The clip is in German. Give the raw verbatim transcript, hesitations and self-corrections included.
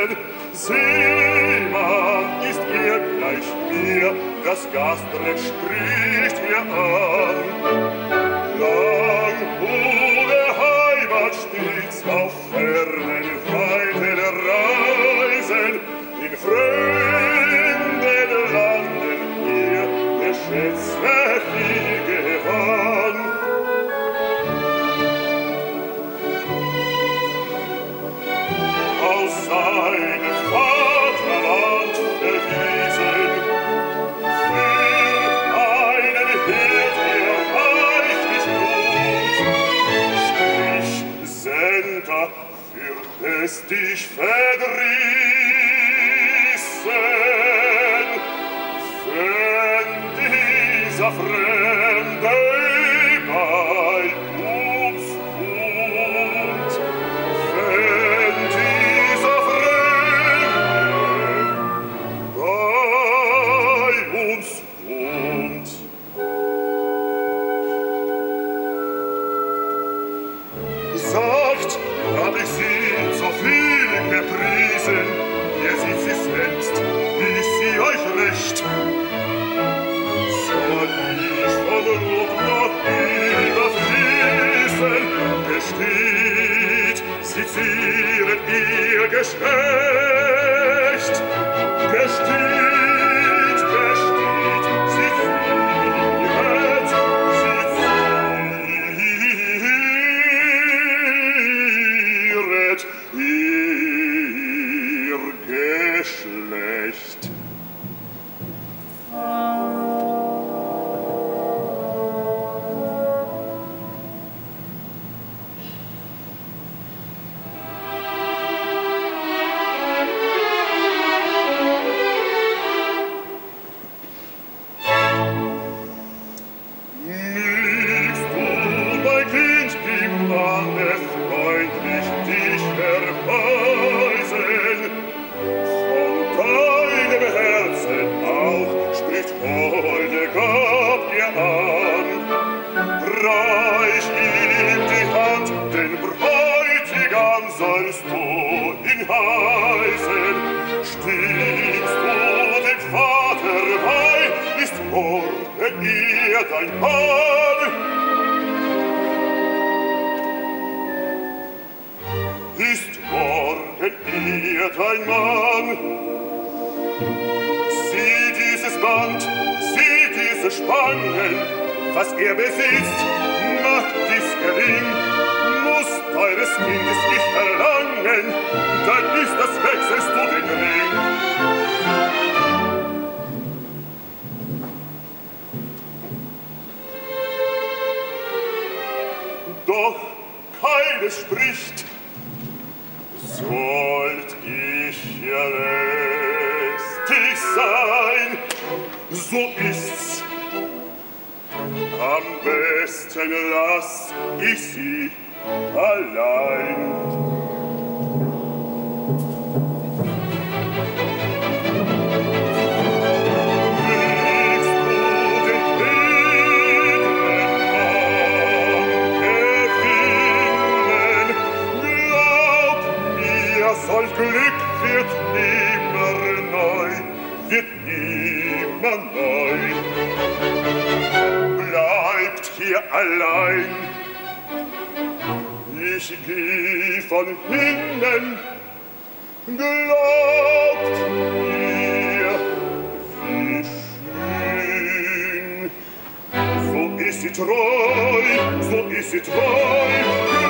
Seemann ist ihr gleich mir, das Gastrecht spricht ihr an. Lang ohne Heimat stets auf fernen, weiten Reisen, in fremden Landen ihr der Schätze viel gewann. Aus seinem Vaterland verwiesen, für einen Herd er reichlich lohnt, strich Senta für es dich verdrießen, wenn dieser Fremde bei uns wohnt, wenn dieser Fremde bei uns wohnt. Sagt, hab ich sie so viel gepriesen, ihr seht sie selbst, ist sie euch recht. Soll ich von Rot noch überfließen, gesteht, sie zieren ihr Geschlecht. Gesteht, gesteht, sie zieret, sie zieret ihr Geschlecht. Liebst du, mein Kind, die Manne freundlich dich erweisen, von deinem Herzen auch spricht holde Gab ihr an. Reich ihm die Hand, den Bräutigam sollst du ihn heißen. Stimmst du dem Vater bei, ist morgen ihr dein Mann. Ist morgen ihr dein Mann. Sieh dieses Band, sieh diese Spangen, was er besitzt, macht dies gering. Muss teures Kindes ich verlangen, dann ist das wechselst du den Ring. Doch keines spricht, sollt ich ja lästig sein, so ist's. Am besten lass ich sie allein. Legst du den edlen Mann gewinnen, glaub mir, solch Glück wird nimmer neu, wird nimmer neu. Bleibt hier allein, ich geh von hinnen, glaubt mir, wie schön. So ist sie treu, so ist sie treu,